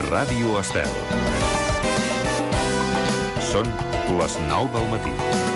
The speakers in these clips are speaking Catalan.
Ràdio Estel. Són les 9 del matí.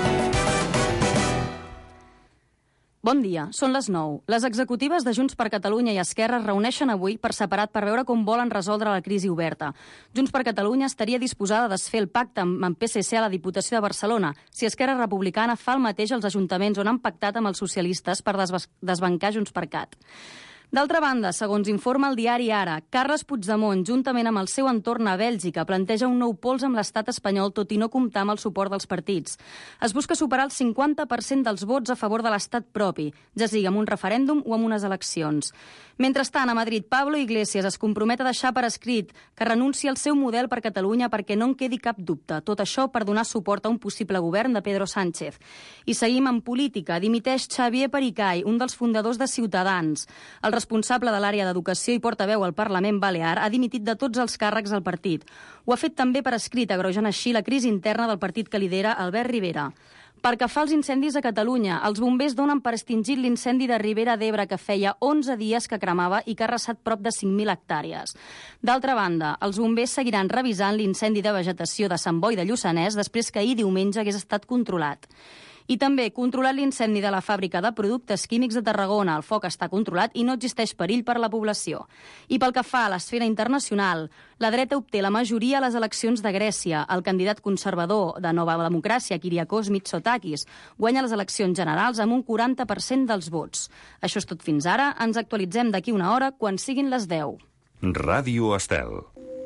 Bon dia, són les 9. Les executives de Junts per Catalunya i Esquerra es reuneixen avui per separat per veure com volen resoldre la crisi oberta. Junts per Catalunya estaria disposada a desfer el pacte amb PSC a la Diputació de Barcelona si Esquerra Republicana fa el mateix als ajuntaments on han pactat amb els socialistes per desbancar Junts per Cat. D'altra banda, segons informa el diari Ara, Carles Puigdemont, juntament amb el seu entorn a Bèlgica, planteja un nou pols amb l'estat espanyol, tot i no comptar amb el suport dels partits. Es busca superar el 50% dels vots a favor de l'estat propi, ja sigui amb un referèndum o amb unes eleccions. Mentrestant, a Madrid, Pablo Iglesias es compromet a deixar per escrit que renuncia al seu model per Catalunya perquè no en quedi cap dubte. Tot això per donar suport a un possible govern de Pedro Sánchez. I seguim en política. Dimiteix Xavier Pericay, un dels fundadors de Ciutadans. El responsable de l'àrea d'Educació i portaveu al Parlament Balear ha dimitit de tots els càrrecs del partit. Ho ha fet també per escrit, agreujant així la crisi interna del partit que lidera Albert Rivera. Pel que fa als incendis a Catalunya, els bombers donen per extingit l'incendi de Ribera d'Ebre que feia 11 dies que cremava i que ha arrasat prop de 5.000 hectàrees. D'altra banda, els bombers seguiran revisant l'incendi de vegetació de Sant Boi de Lluçanès després que ahir diumenge hagués estat controlat. I també controlat l'incendi de la fàbrica de productes químics de Tarragona. El foc està controlat i no existeix perill per a la població. I pel que fa a l'esfera internacional, la dreta obté la majoria a les eleccions de Grècia. El candidat conservador de Nova Democràcia, Kyriakos Mitsotakis, guanya les eleccions generals amb un 40% dels vots. Això és tot fins ara. Ens actualitzem d'aquí una hora quan siguin les 10. Ràdio Estel.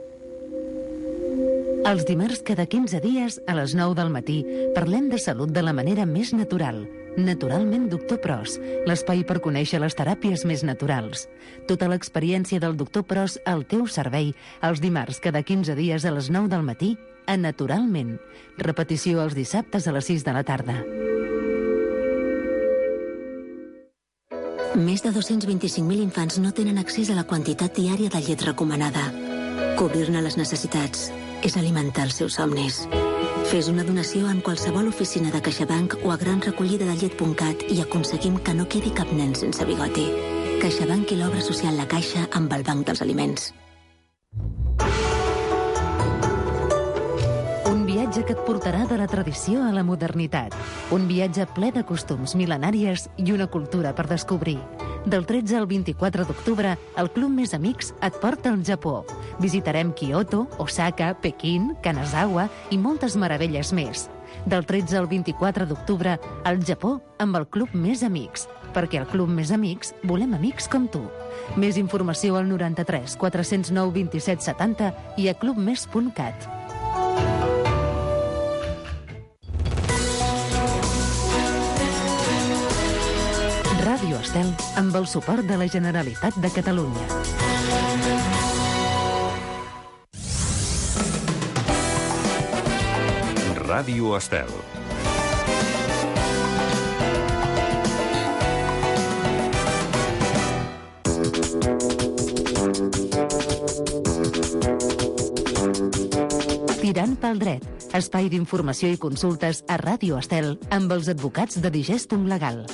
Els dimarts cada 15 dies, a les 9 del matí, parlem de salut de la manera més natural. Naturalment Doctor Pros, l'espai per conèixer les teràpies més naturals. Tota l'experiència del Doctor Pros al teu servei, els dimarts cada 15 dies a les 9 del matí, a Naturalment. Repetició els dissabtes a les 6 de la tarda. Més de 225.000 infants no tenen accés a la quantitat diària de llet recomanada. Cobrir-ne les necessitats és alimentar els seus somnis. Fes una donació en qualsevol oficina de CaixaBank o a granrecollidadellet.cat i aconseguim que no quedi cap nen sense bigoti. CaixaBank i l'obra social La Caixa amb el Banc dels Aliments. Un viatge que et portarà de la tradició a la modernitat. Un viatge ple de costums mil·lenàries i una cultura per descobrir. Del 13 al 24 d'octubre, el Club Més Amics et porta al Japó. Visitarem Kyoto, Osaka, Pequín, Kanazawa i moltes meravelles més. Del 13 al 24 d'octubre, al Japó amb el Club Més Amics. Perquè al Club Més Amics volem amics com tu. Més informació al 93 409 27 70 i a clubmes.cat. Ràdio Estel, amb el suport de la Generalitat de Catalunya. Ràdio Estel. Tirant pel dret, espai d'informació i consultes a Ràdio Estel amb els advocats de Digestum Legal.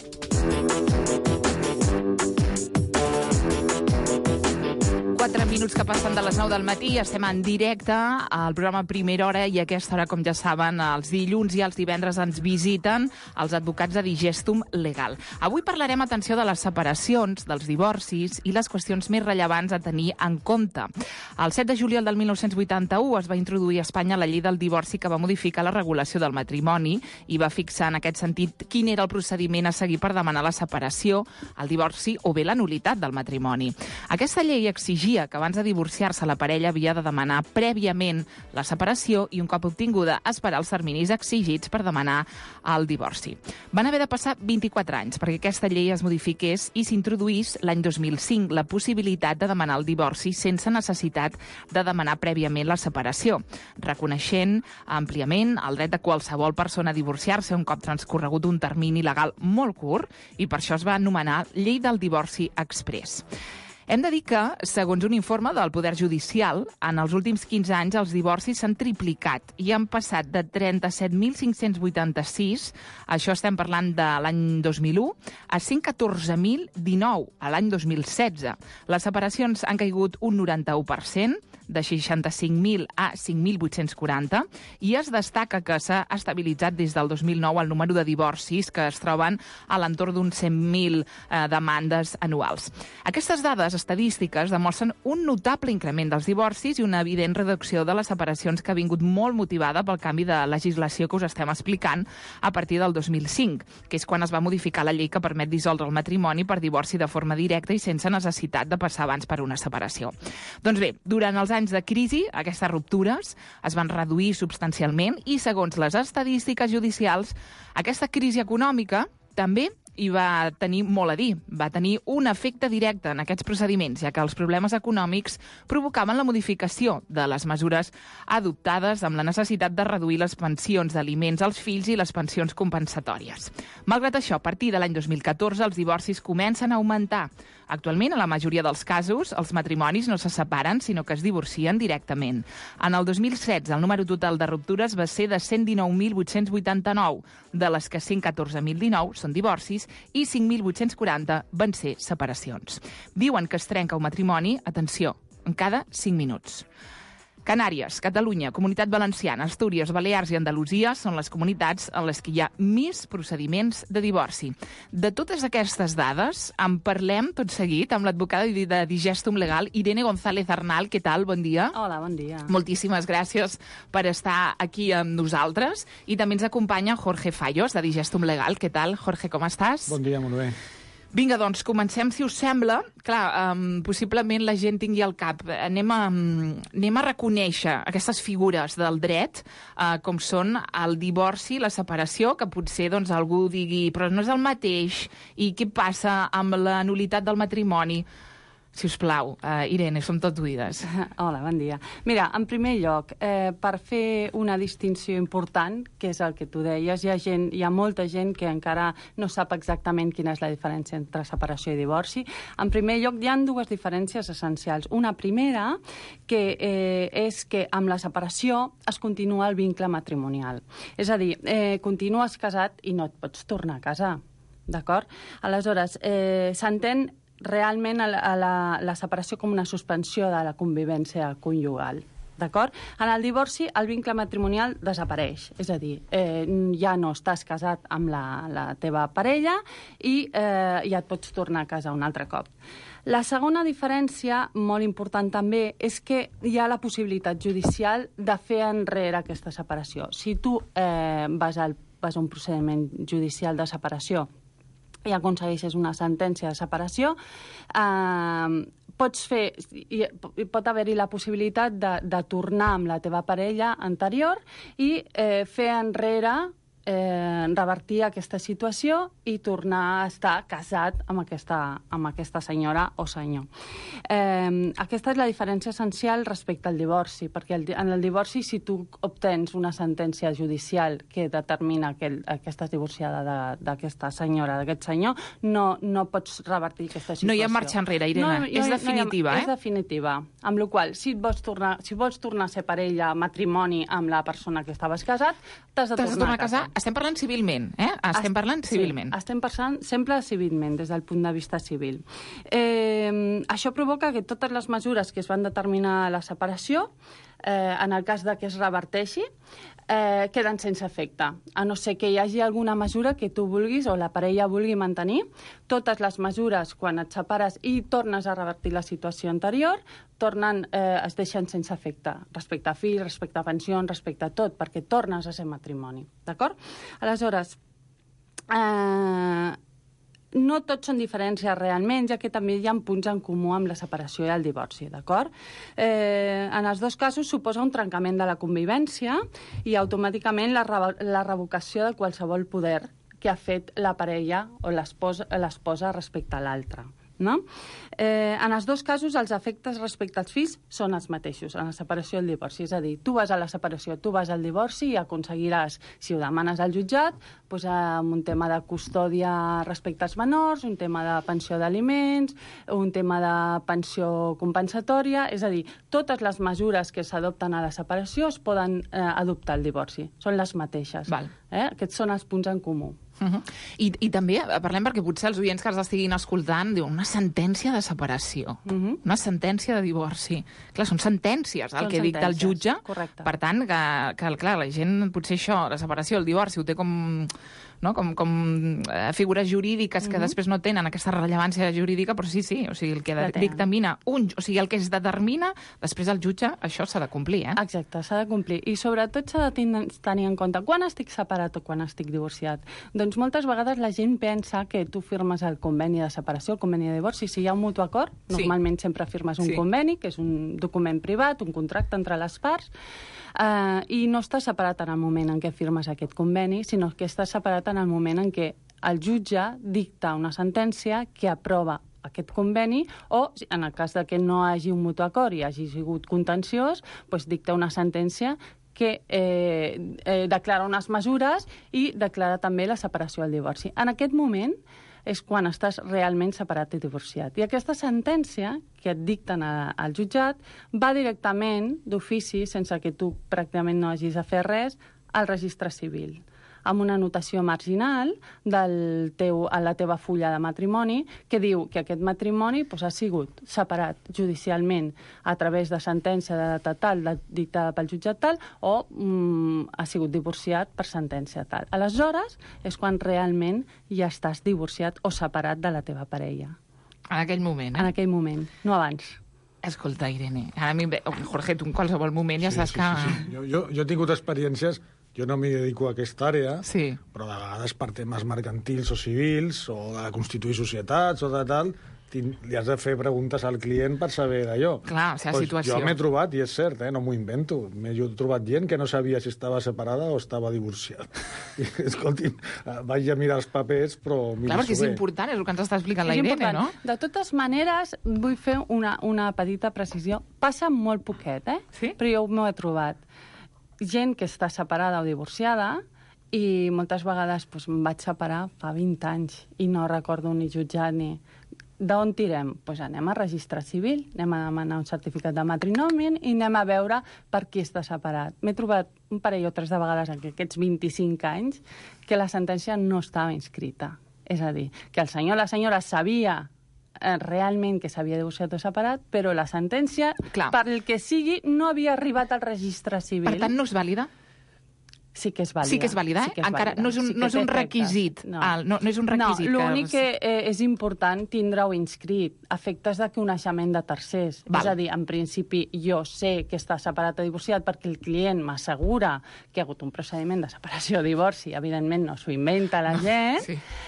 Minuts que passen de les 9 del matí, estem en directe al programa Primera Hora i a aquesta hora, com ja saben, els dilluns i els divendres ens visiten els advocats de Digestum Legal. Avui parlarem, atenció, de les separacions, dels divorcis i les qüestions més rellevants a tenir en compte. El 7 de juliol del 1981 es va introduir a Espanya la llei del divorci que va modificar la regulació del matrimoni i va fixar en aquest sentit quin era el procediment a seguir per demanar la separació, el divorci o bé la nul·litat del matrimoni. Aquesta llei exigia que abans de divorciar-se la parella havia de demanar prèviament la separació i un cop obtinguda esperar els terminis exigits per demanar el divorci. Van haver de passar 24 anys perquè aquesta llei es modifiqués i s'introduís l'any 2005 la possibilitat de demanar el divorci sense necessitat de demanar prèviament la separació, reconeixent àmpliament el dret de qualsevol persona a divorciar-se un cop transcorregut un termini legal molt curt i per això es va anomenar Llei del Divorci Exprés. Hem de dir que, segons un informe del Poder Judicial, en els últims 15 anys els divorcis s'han triplicat i han passat de 37.586, això estem parlant de l'any 2001, a 114.019 a l'any 2016. Les separacions han caigut un 91%, de 65.000 a 5.840, i es destaca que s'ha estabilitzat des del 2009 el número de divorcis, que es troben a l'entorn d'uns 100.000 demandes anuals. Aquestes dades estadístiques demostren un notable increment dels divorcis i una evident reducció de les separacions, que ha vingut molt motivada pel canvi de legislació que us estem explicant a partir del 2005, que és quan es va modificar la llei que permet dissoldre el matrimoni per divorci de forma directa i sense necessitat de passar abans per una separació. Doncs bé, durant els anys de crisi, aquestes ruptures es van reduir substancialment i, segons les estadístiques judicials, aquesta crisi econòmica també hi va tenir molt a dir. Va tenir un efecte directe en aquests procediments, ja que els problemes econòmics provocaven la modificació de les mesures adoptades amb la necessitat de reduir les pensions d'aliments als fills i les pensions compensatòries. Malgrat això, a partir de l'any 2014, els divorcis comencen a augmentar. Actualment, a la majoria dels casos, els matrimonis no se separen, sinó que es divorcien directament. En el 2016, el número total de ruptures va ser de 119.889, de les que 114.019 són divorcis i 5.840 van ser separacions. Diuen que es trenca un matrimoni, atenció, en cada 5 minuts. Canàries, Catalunya, Comunitat Valenciana, Astúries, Balears i Andalusia són les comunitats en les que hi ha més procediments de divorci. De totes aquestes dades en parlem tot seguit amb l'advocada de Digestum Legal, Irene González Arnal. Què tal? Bon dia. Hola, bon dia. Moltíssimes gràcies per estar aquí amb nosaltres. I també ens acompanya Jorge Fallos, de Digestum Legal. Què tal, Jorge, com estàs? Bon dia, molt bé. Vinga, doncs, comencem, si us sembla. Clar, possiblement la gent tingui al cap. Anem a reconèixer aquestes figures del dret, com són el divorci, la separació, que potser doncs, algú digui però no és el mateix, i què passa amb la nul·litat del matrimoni? Si us plau, Irene, som tot oïdes. Hola, bon dia. Mira, en primer lloc, per fer una distinció important, que és el que tu deies, hi ha molta gent que encara no sap exactament quina és la diferència entre separació i divorci. En primer lloc, hi ha dues diferències essencials. Una primera, que és que amb la separació es continua el vincle matrimonial. És a dir, continues casat i no et pots tornar a casar. D'acord? Aleshores, s'entén realment la separació com una suspensió de la convivència conjugal. D'acord? En el divorci, el vincle matrimonial desapareix. És a dir, ja no estàs casat amb la teva parella i ja et pots tornar a casa un altre cop. La segona diferència, molt important també, és que hi ha la possibilitat judicial de fer enrere aquesta separació. Si tu vas a un procediment judicial de separació i aconsegueixes una sentència de separació, pot haver-hi la possibilitat de tornar amb la teva parella anterior i fer enrere, revertir aquesta situació i tornar a estar casat amb aquesta senyora o senyor. Aquesta és la diferència essencial respecte al divorci, perquè en el divorci, si tu obtens una sentència judicial que determina que estàs divorciada d'aquesta senyora, d'aquest senyor, no pots revertir aquesta situació. No hi ha marxa enrere, Irene. És definitiva, És definitiva. Amb la qual cosa, si vols tornar a ser parella, matrimoni amb la persona que estaves casat, t'has de tornar a casar. Estem parlant civilment, Estem parlant civilment. Sí, estem parlant sempre civilment, des del punt de vista civil. Això provoca que totes les mesures que es van determinar a la separació, en el cas de que es reverteixi, queden sense efecte. A no ser que hi hagi alguna mesura que tu vulguis o la parella vulgui mantenir, totes les mesures, quan et separes i tornes a revertir la situació anterior, es deixen sense efecte, respecte a fills, respecte a pensions, respecte a tot, perquè tornes a ser matrimoni. D'acord? Aleshores, no tots són diferències realment, ja que també hi ha punts en comú amb la separació i el divorci, d'acord? En els dos casos suposa un trencament de la convivència i automàticament la revocació de qualsevol poder que ha fet la parella o l'esposa respecte a l'altra. No? En els dos casos, els efectes respecte als fills són els mateixos, en la separació i el divorci. És a dir, tu vas a la separació, tu vas al divorci i aconseguiràs, si ho demanes al jutjat, doncs, un tema de custòdia respecte als menors, un tema de pensió d'aliments, un tema de pensió compensatòria. És a dir, totes les mesures que s'adopten a la separació es poden adoptar al divorci. Són les mateixes. Val. Aquests són els punts en comú. I també parlem perquè potser els oients que els estiguin escoltant diuen una sentència de separació, una sentència de divorci. Clar, són sentències el que dicta el jutge. Correcte. Per tant, que clar, la gent potser això, la separació, el divorci, ho té com figures jurídiques que després no tenen aquesta rellevància jurídica, però sí, o sigui, el que dictamina el que es determina, després el jutge, això s'ha de complir, Exacte, s'ha de complir. I sobretot s'ha de tenir en compte quan estic separat o quan estic divorciat. Doncs moltes vegades la gent pensa que tu firmes el conveni de separació, el conveni de divorci, si hi ha un mutu acord, normalment sempre firmes un conveni, que és un document privat, un contracte entre les parts, i no estàs separat en el moment en què firmes aquest conveni, sinó que estàs separat en el moment en què el jutge dicta una sentència que aprova aquest conveni o, en el cas de que no hagi un mutu acord i hagi sigut contenciós, doncs dicta una sentència que declara unes mesures i declara també la separació del divorci. En aquest moment és quan estàs realment separat i divorciat. I aquesta sentència que et dicten al jutjat va directament, d'ofici, sense que tu pràcticament no hagis de fer res, al registre civil, amb una anotació marginal a la teva fulla de matrimoni que diu que aquest matrimoni ha sigut separat judicialment a través de sentència de data tal, dictada pel jutjat tal, o ha sigut divorciat per sentència tal. Aleshores és quan realment ja estàs divorciat o separat de la teva parella. En aquell moment, En aquell moment, no abans. Escolta, Irene, ara Jorge, tu en qualsevol moment ja saps que... Jo he tingut experiències. Jo no m'hi dedico a aquesta àrea, però de vegades per temes mercantils o civils, o de constituir societats, o de tal, li has de fer preguntes al client per saber d'allò. Clar, o sigui, situació. Jo m'he trobat, i és cert, no m'ho invento, m'he trobat gent que no sabia si estava separada o estava divorciada. I, escolti, vaig a mirar els papers, però miri-s'ho bé. Clar, perquè és important, és el que ens està explicant la Irene, no? De totes maneres, vull fer una petita precisió. Passa molt poquet, Sí? Però jo m'ho he trobat. Gent que està separada o divorciada i moltes vegades em vaig separar fa 20 anys i no recordo ni jutjar ni... D'on tirem? Anem a registre civil, anem a demanar un certificat de matrimoni i anem a veure per qui està separat. M'he trobat un parell o tres de vegades en aquests 25 anys que la sentència no estava inscrita. És a dir, que el senyor o la senyora sabia realment que s'havia divorciat o separat, però la sentència, pel que sigui, no havia arribat al registre civil. Per tant, no és vàlida? Sí que és vàlida. Sí que és vàlida, Encara no és un requisit. No és un requisit. No, l'únic que és important tindre-ho inscrit, a efectes de coneixement de tercers. És a dir, en principi, jo sé que està separat o divorciat perquè el client m'assegura que hi ha hagut un procediment de separació o divorci. Evidentment, no s'ho inventa la gent,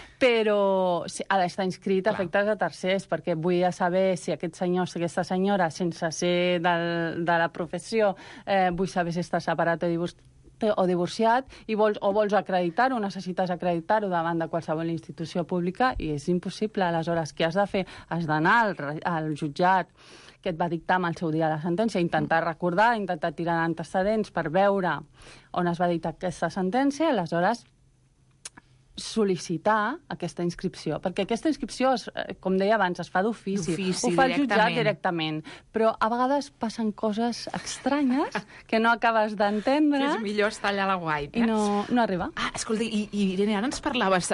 però ha d'estar inscrit a efectes de tercers, perquè vull saber si aquest senyor o aquesta senyora, sense ser de la professió, vull saber si està separat o divorciat, i vols acreditar-ho, necessites acreditar-ho davant de qualsevol institució pública, i és impossible. Aleshores, què has de fer? Has d'anar al jutjat que et va dictar amb el seu dia la sentència, intentar recordar, intentar tirar antecedents per veure on es va dictar aquesta sentència, aleshores sol·licitar aquesta inscripció, perquè aquesta inscripció, com deia abans, es fa d'ofici, ho fa el jutjat directament, però a vegades passen coses estranyes que no acabes d'entendre. Que és millor estar allà a la guaita. I no arriba. Escolta, i Irene, ara ens parlaves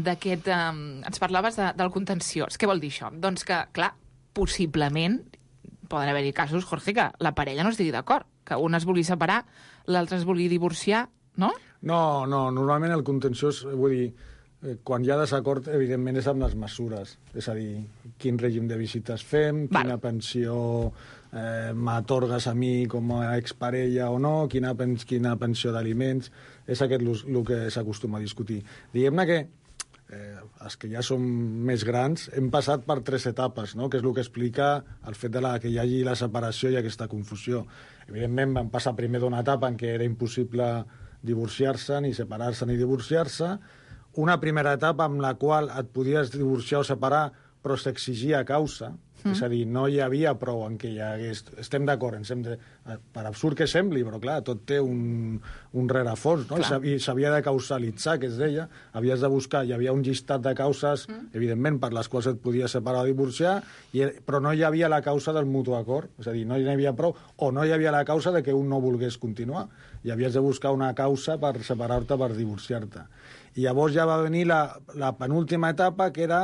del contenciós. Què vol dir això? Doncs que, clar, possiblement poden haver-hi casos, Jorge, que la parella no estigui d'acord, que un es vulgui separar, l'altre es vulgui divorciar, no? No, normalment el contenciós, vull dir, quan hi ha desacord, evidentment, és amb les mesures. És a dir, quin règim de visites fem, quina pensió m'atorgues a mi com a exparella o no, quina pensió d'aliments. És aquest el que s'acostuma a discutir. Diguem-ne que els que ja som més grans hem passat per 3 etapes, no? Que és el que explica el fet de que hi hagi la separació i aquesta confusió. Evidentment, vam passar primer d'una etapa en què era impossible divorciar-se, ni separar-se ni divorciar-se, una primera etapa amb la qual et podies divorciar o separar, però s'exigia causa, És a dir, no hi havia prou en què hi hagués... Estem d'acord, per absurd que sembli, però clar, tot té un rerefons, no? I s'havia de causalitzar, que es deia, havies de buscar, hi havia un llistat de causes, evidentment, per les quals et podies separar o divorciar, però no hi havia la causa del mutu acord, és a dir, no hi havia prou, o no hi havia la causa de que un no volgués continuar, i havies de buscar una causa per separar-te, per divorciar-te. I llavors ja va venir la penúltima etapa, que era...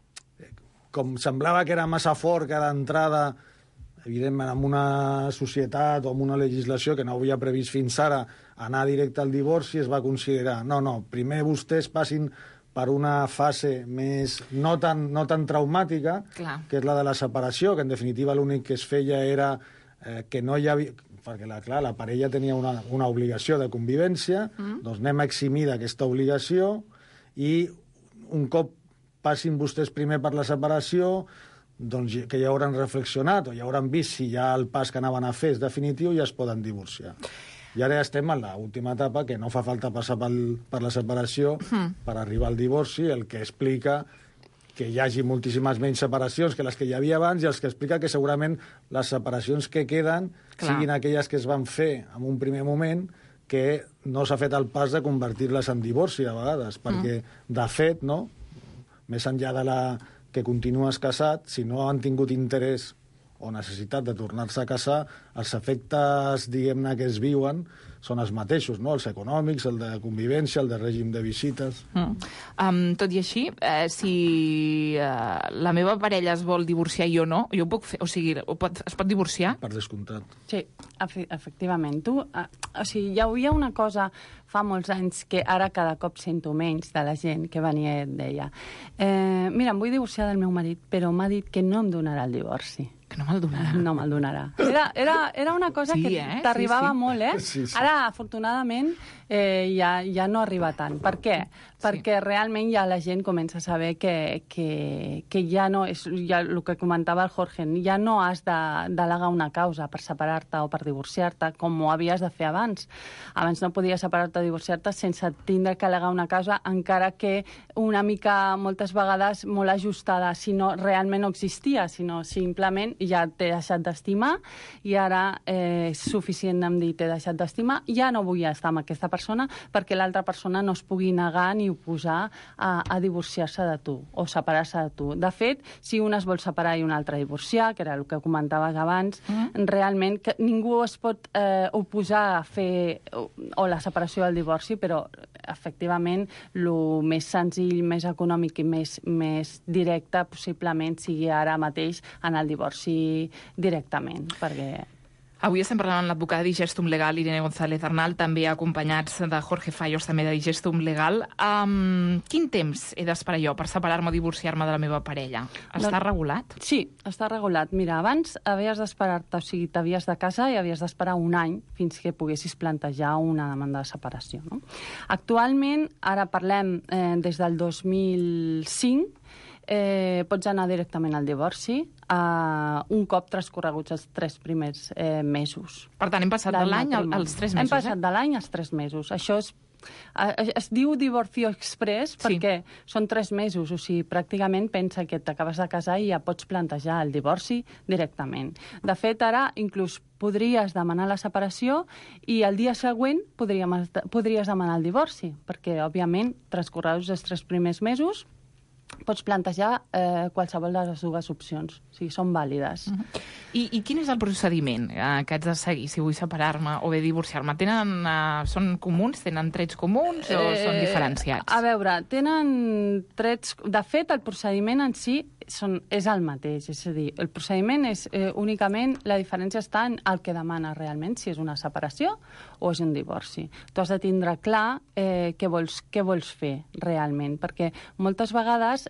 com semblava que era massa fort cada entrada, evidentment, en una societat o en una legislació que no havia previst fins ara anar directe al divorci, es va considerar, no, primer vostès passin per una fase més no tan traumàtica, que és la de la separació, que en definitiva l'únic que es feia era que no hi havia... perquè, clar, la parella tenia una obligació de convivència, doncs anem a eximir d'aquesta obligació i un cop passin vostès primer per la separació, doncs que ja hauran reflexionat o ja hauran vist si ja el pas que anaven a fer és definitiu i ja es poden divorciar. I ara ja estem en l'última etapa, que no fa falta passar per la separació per arribar al divorci, el que explica que hi hagi moltíssimes menys separacions que les que hi havia abans i els que explica que segurament les separacions que queden siguin aquelles que es van fer en un primer moment que no s'ha fet el pas de convertir-les en divorci a vegades, perquè, de fet, no? Més enllà de que continues casat, si no han tingut interès o necessitat de tornar-se a casar, els efectes, diguem-ne, que es viuen són els mateixos, no? Els econòmics, el de convivència, el de règim de visites... Tot i així, si la meva parella es vol divorciar i jo no, jo ho puc fer, o sigui, es pot divorciar? Per descomptat. Sí, efectivament. O sigui, hi havia una cosa fa molts anys que ara cada cop sento menys de la gent que venia i et deia mira, em vull divorciar del meu marit, però m'ha dit que no em donarà el divorci. Que no me'l donarà. No me'l donarà. Era una cosa que t'arribava molt, eh? Sí. Ara, afortunadament, ja no arriba tant. Per què? Perquè realment ja la gent comença a saber que ja no és ja el que comentava el Jorge, ja no has d'al·legar una causa per separar-te o per divorciar-te com ho havies de fer abans. Abans no podies separar-te o divorciar-te sense tindre que al·legar una causa, encara que una mica, moltes vegades, molt ajustada, si no realment no existia, sinó simplement ja t'he deixat d'estimar i ara és suficient em dir t'he deixat d'estimar, ja no vull estar amb aquesta persona perquè l'altra persona no es pugui negar ni oposar a divorciar-se de tu o separar-se de tu. De fet, si un es vol separar i un altre divorciar, que era el que comentaves abans, realment que ningú es pot oposar a fer o la separació o el divorci, però efectivament el més senzill, més econòmic i més directe possiblement sigui ara mateix en el divorci directament, perquè... Avui estem parlant amb l'advocada de Digestum Legal, Irene González Arnal, també acompanyats de Jorge Fallos, també de Digestum Legal. Quin temps he d'esperar jo per separar-me o divorciar-me de la meva parella? Està regulat? Sí, està regulat. Mira, abans havies d'esperar-te, o sigui, t'havies de casar i havies d'esperar un any fins que poguessis plantejar una demanda de separació, no? Actualment, ara parlem des del 2005, pots anar directament al divorci un cop transcorreguts els 3 primers mesos. Per tant, hem passat de l'any als 3 mesos. Hem passat de l'any als 3 mesos. Això es diu divorcio express perquè són 3 mesos, o sigui, pràcticament pensa que t'acabes de casar i ja pots plantejar el divorci directament. De fet, ara inclús podries demanar la separació i el dia següent podries demanar el divorci, perquè, òbviament, transcorreguts els 3 primers mesos pots plantejar qualsevol de les dues opcions. O sigui, són vàlides. I quin és el procediment que haig de seguir si vull separar-me o bé divorciar-me? Són comuns? Tenen trets comuns o són diferenciats? A veure, tenen trets... De fet, el procediment en si és el mateix. És a dir, el procediment és únicament... La diferència està en el que demana realment, si és una separació o és un divorci. Tu has de tindre clar què vols fer realment, perquè moltes vegades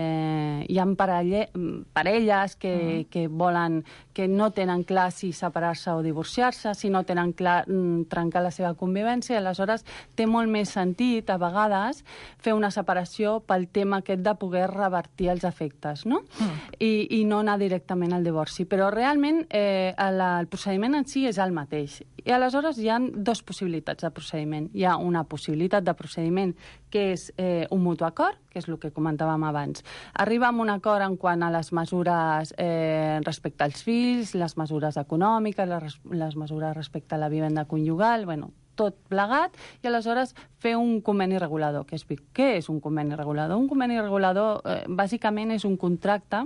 hi ha parelles que volen, que no tenen clar si separar-se o divorciar-se, si no tenen clar trencar la seva convivència, aleshores té molt més sentit, a vegades, fer una separació pel tema aquest de poder revertir els efectes, no? I no anar directament al divorci. Però realment el procediment en si és el mateix. I aleshores hi ha dues possibilitats de procediment. Hi ha una possibilitat de procediment que és un mutu acord, que és el que comentàvem abans. Arriba a un acord en quant a les mesures respecte als fills, les mesures econòmiques, les mesures respecte a la vivenda conjugal, bueno, tot plegat, i aleshores fer un conveni regulador. Què és un conveni regulador? Un conveni regulador bàsicament és un contracte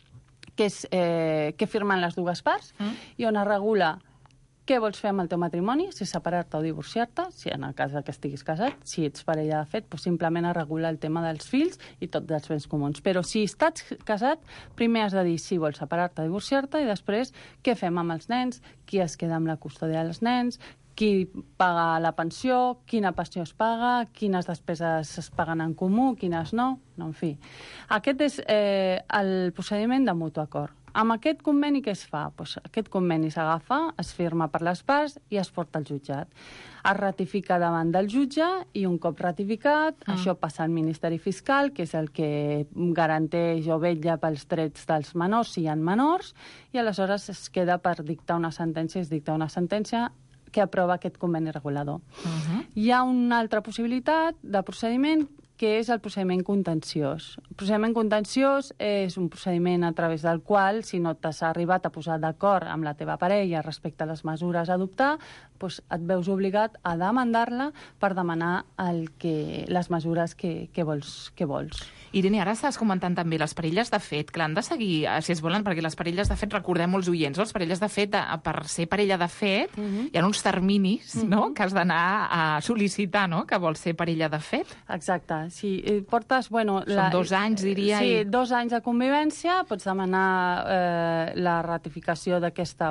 que firmen les dues parts i on es regula què vols fer amb el teu matrimoni, si separar-te o divorciar-te, si en el cas que estiguis casat, si ets parella de fet, doncs simplement es regula el tema dels fills i tot dels béns comuns. Però si estàs casat, primer has de dir si vols separar-te o divorciar-te i després què fem amb els nens, qui es queda amb la custòdia dels nens, qui paga la pensió, quina pensió es paga, quines despeses es paguen en comú, quines no, en fi. Aquest és el procediment de mutu acord. Amb aquest conveni què es fa? Pues aquest conveni s'agafa, es firma per les parts i es porta al jutjat. Es ratifica davant del jutge i un cop ratificat, això passa al Ministeri Fiscal, que és el que garanteix o vetlla pels drets dels menors, si hi ha menors, i aleshores es queda per dictar una sentència, es dicta una sentència que aprova aquest conveni regulador. Hi ha una altra possibilitat de procediment que és el procediment contenciós. El procediment contenciós és un procediment a través del qual, si no t'has arribat a posar d'acord amb la teva parella respecte a les mesures a adoptar, doncs et veus obligat a demandar-la per demanar les mesures que vols. Irene, ara estàs comentant també les parelles de fet, que l'han de seguir, si es volen, perquè les parelles de fet, recordem molts oients, les parelles de fet, per ser parella de fet, hi ha uns terminis que has d'anar a sol·licitar, no?, que vols ser parella de fet. Exacte. Si portes, Són 2 anys, diria. Sí, 2 anys de convivència, pots demanar la ratificació d'aquesta,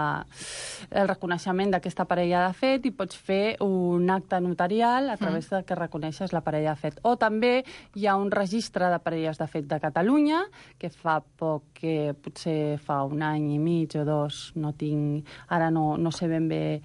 el reconeixement d'aquesta parella de fet i pots fer un acte notarial a través de que reconeixes la parella de fet. O també hi ha un registre de parelles de fet de Catalunya, que fa poc, que potser fa 1 any i mig o 2, ara no sé ben bé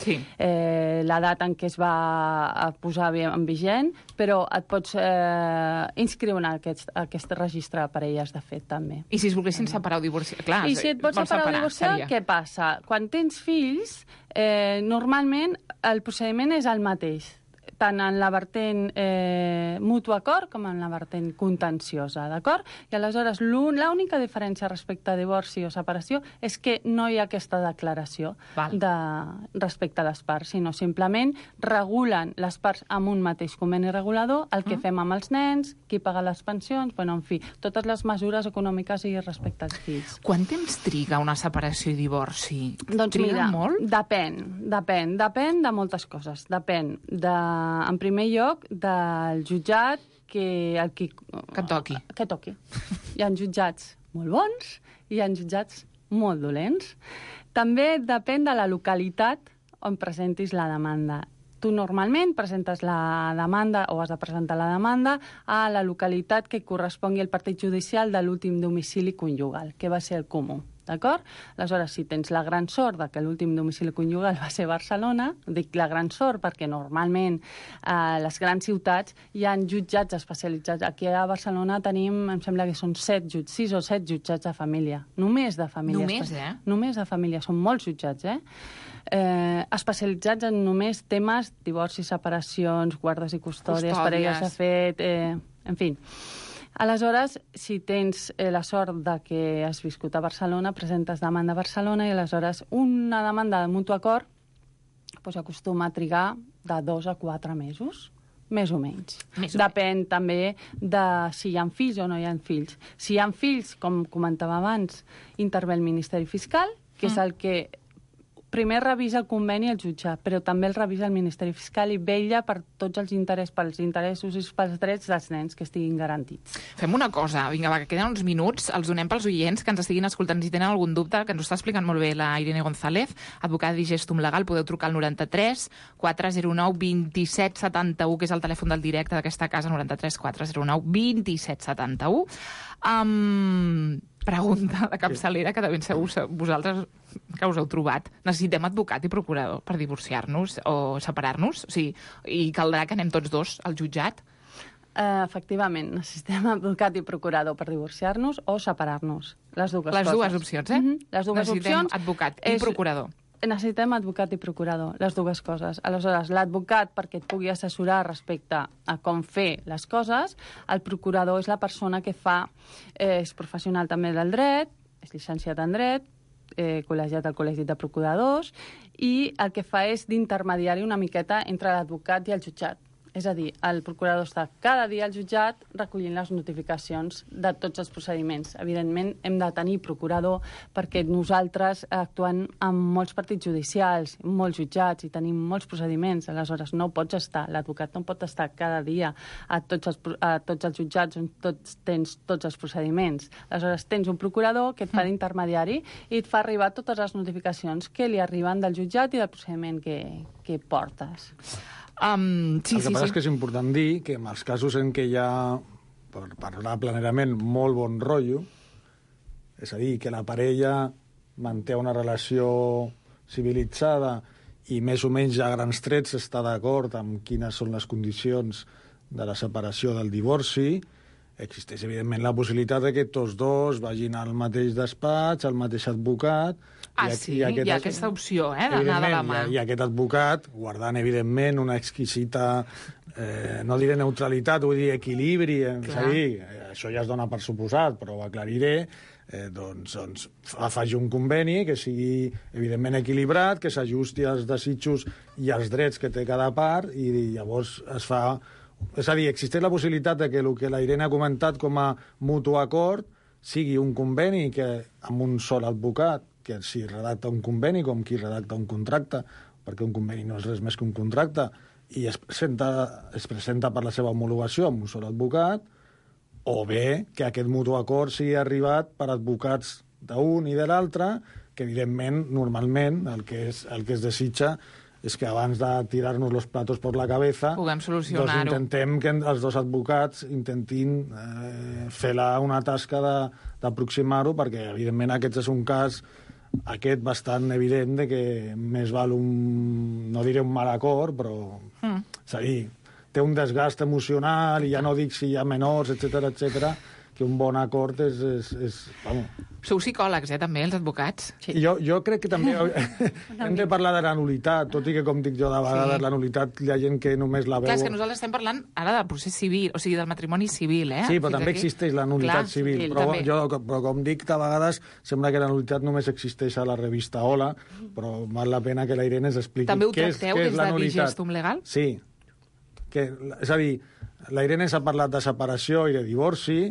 la data en què es va posar en vigent, però et pots inscriure en aquest registre de parelles de fet, també. I si es volguessin separar o divorciar? Clar, i si et vols separar o divorciar, què passa? Quan tens fills, normalment el procediment és el mateix, tant en la vertent mutu acord com en la vertent contenciosa, d'acord? I aleshores l'única diferència respecte a divorci o separació és que no hi ha aquesta declaració respecte a les parts, sinó simplement regulen les parts amb un mateix conveni regulador, el que fem amb els nens, qui paga les pensions, en fi, totes les mesures econòmiques i respecte als fills. Quant temps triga una separació i divorci? Doncs triga mira, molt? Depèn de moltes coses. Depèn en primer lloc, del jutjat que toqui. Hi ha jutjats molt bons i hi ha jutjats molt dolents. També depèn de la localitat on presentis la demanda. Tu normalment presentes la demanda o has de presentar la demanda a la localitat que correspongui al partit judicial de l'últim domicili conjugal, que va ser el comú. D'acord? Aleshores, si tens la gran sort de que l'últim domicili conjugal va ser Barcelona, dic la gran sort perquè normalment a les grans ciutats hi ha jutjats especialitzats. Aquí a Barcelona tenim, em sembla que són 6 o 7 jutjats de família. Només de família. Només de família. Són molts jutjats, especialitzats en només temes divorcis, separacions, guardes i custòdies, parelles de fet, en fi. Aleshores, si tens la sort de que has viscut a Barcelona, presentes demanda a Barcelona i aleshores una demanda de mutu acord acostuma a trigar de 2 a 4 mesos, més o menys. Depèn també de si hi ha fills o no hi ha fills. Si hi ha fills, com comentava abans, intervé el Ministeri Fiscal, que és el que primer revisa el conveni al jutge, però també el revisa el Ministeri Fiscal i vetlla per tots els pels interessos i pels drets dels nens que estiguin garantits. Fem una cosa, vinga, que queden uns minuts, els donem pels oients que ens estiguin escoltant si tenen algun dubte, que ens ho està explicant molt bé la Irene González, advocada d'Igestum Legal. Podeu trucar al 93 409 27 71, que és el telèfon del directe d'aquesta casa, 93 409 27 71. Pregunta de capçalera, que de ben segur vosaltres que us heu trobat. Necessitem advocat i procurador per divorciar-nos o separar-nos? O sigui, i caldrà que anem tots dos al jutjat? Efectivament, necessitem advocat i procurador per divorciar-nos o separar-nos. Les dues coses. Les dues opcions, eh? Les dues necessitem opcions advocat i procurador. Necessitem advocat i procurador, les dues coses. Aleshores, l'advocat perquè et pugui assessorar respecte a com fer les coses, el procurador és la persona que és professional també del dret, és llicenciat en dret, col·legiat al Col·legi de Procuradors, i el que fa és d'intermediari una miqueta entre l'advocat i el jutjat. És a dir, el procurador està cada dia al jutjat recollint les notificacions de tots els procediments. Evidentment, hem de tenir procurador perquè nosaltres actuem en molts partits judicials, molts jutjats, i tenim molts procediments. Aleshores, no pots estar, l'advocat no pot estar cada dia a tots els jutjats on tens tots els procediments. Aleshores, tens un procurador que et fa d'intermediari i et fa arribar totes les notificacions que li arriben del jutjat i del procediment que portes. El que passa és que és important dir que en els casos en què hi ha, per parlar planerament, molt bon rotllo, és a dir, que la parella manté una relació civilitzada i més o menys a grans trets està d'acord amb quines són les condicions de la separació del divorci, existeix, evidentment, la possibilitat de que tots dos vagin al mateix despatx, al mateix advocat... Hi ha aquesta opció, d'anar de la mà. I aquest advocat, guardant, evidentment, una exquisita, no diré neutralitat, vull dir equilibri, és a dir, això ja es dona per suposat, però ho aclariré, doncs faci un conveni que sigui, evidentment, equilibrat, que s'ajusti als desitjos i als drets que té cada part, i llavors es fa... És a dir, existeix la possibilitat de que el que la Irene ha comentat com a mutu acord sigui un conveni que amb un sol advocat, que si redacta un conveni com qui redacta un contracte, perquè un conveni no és res més que un contracte, i es presenta per la seva homologació amb un sol advocat, o bé que aquest mutu acord sigui arribat per advocats d'un i de l'altre, que evidentment, normalment, el que es desitja és que abans de tirar-nos los platos per la cabeza puguem solucionar-ho. Doncs intentem que els dos advocats intentin fer una tasca d'aproximar-ho, perquè evidentment aquest és un cas bastant evident de que més val no diré un mal acord, però és a dir, té un desgast emocional i ja no dic si hi ha menors, etc, que un bon acord és vamos. Sou psicòlegs, també, els advocats? Sí. Jo crec que també hem de parlar de la nul·litat, tot i que, com dic jo, de vegades la nul·litat hi ha gent que només la veu... Clar, és que nosaltres estem parlant ara del procés civil, o sigui, del matrimoni civil, Sí, però també existeix la nul·litat civil. Però com dic, de vegades sembla que la nul·litat només existeix a la revista Hola, però val la pena que la Irene ens expliqui també ho tracteu què és la nul·litat. Des de Digestum Legal? Sí. És a dir, la Irene s'ha parlat de separació i de divorci.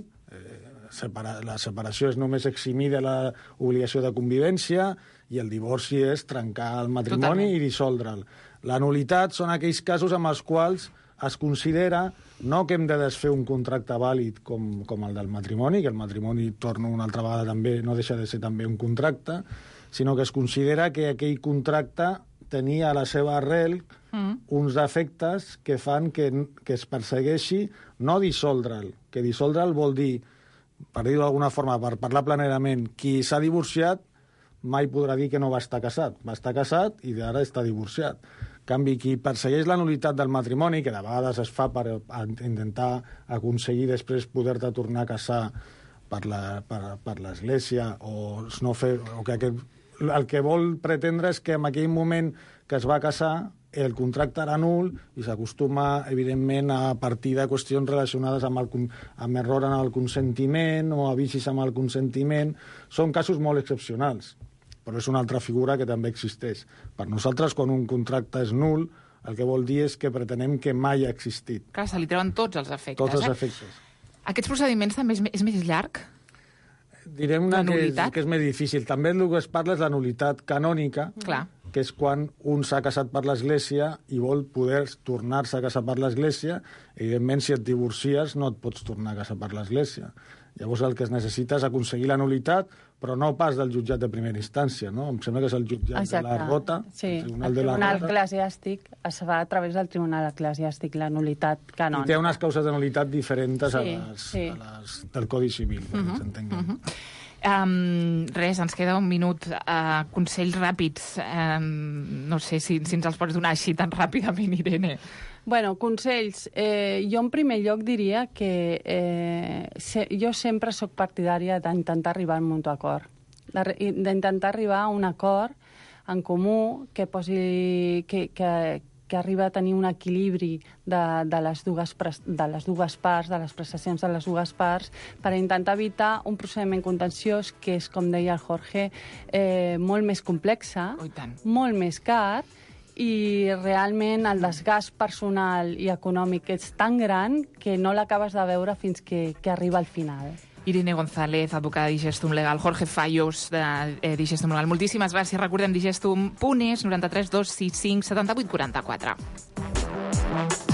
La separació és només eximir de l'obligació de convivència i el divorci és trencar el matrimoni i dissoldre'l. La nul·litat són aquells casos amb els quals es considera no que hem de desfer un contracte vàlid com el del matrimoni, que el matrimoni, torno una altra vegada també, no deixa de ser també un contracte, sinó que es considera que aquell contracte tenia a la seva arrel uns defectes que fan que es persegueixi no dissoldre'l, que dissoldre'l vol dir, per dir-ho d'alguna forma, per parlar planerament, qui s'ha divorciat mai podrà dir que no va estar casat. Va estar casat i ara està divorciat. En canvi, qui persegueix la nul·litat del matrimoni, que de vegades es fa per intentar aconseguir després poder-te tornar a casar per l'Església, o que el que vol pretendre és que en aquell moment que es va casar el contracte era nul i s'acostuma, evidentment, a partir de qüestions relacionades amb error en el consentiment o a vicis amb el consentiment. Són casos molt excepcionals, però és una altra figura que també existeix. Per nosaltres, quan un contracte és nul, el que vol dir és que pretenem que mai ha existit. Clar, se li treuen tots els efectes. Tots els efectes. Aquests procediments també és més llarg? Direm-ne que és més difícil. També el que es parla és la nul·litat canònica, que és quan un s'ha casat per l'Església i vol poder tornar-se a casar per l'Església. Evidentment, si et divorcies, no et pots tornar a casar per l'Església. Llavors el que es necessita és aconseguir la nul·litat, però no pas del jutjat de primera instància, no? Em sembla que és el jutjat de la Rota. Sí, el Tribunal Eclesiàstic es fa a través del Tribunal Eclesiàstic, la nul·litat canònica. I té unes causes de nul·litat diferents a les del Codi Civil, perquè ens entenguem. Res, ens queda un minut. Consells ràpids. No sé si ens els pots donar així tan ràpidament, Irene. Bueno, consells. Jo en primer lloc diria que jo sempre sóc partidària d'intentar arribar a un mutu acord, d'intentar arribar a un acord en comú que arriba a tenir un equilibri de les dues parts, de les prestacions de les dues parts, per intentar evitar un procediment contenciós que és, com deia el Jorge, molt més complexa, molt més car, i realment el desgast personal i econòmic és tan gran que no l'acabes de veure fins que arriba al final. Irene González, advocada de Digestum Legal, Jorge Fallos, de Digestum Legal. Moltíssimes gràcies. Recordem Digestum.es 93 265 78 44.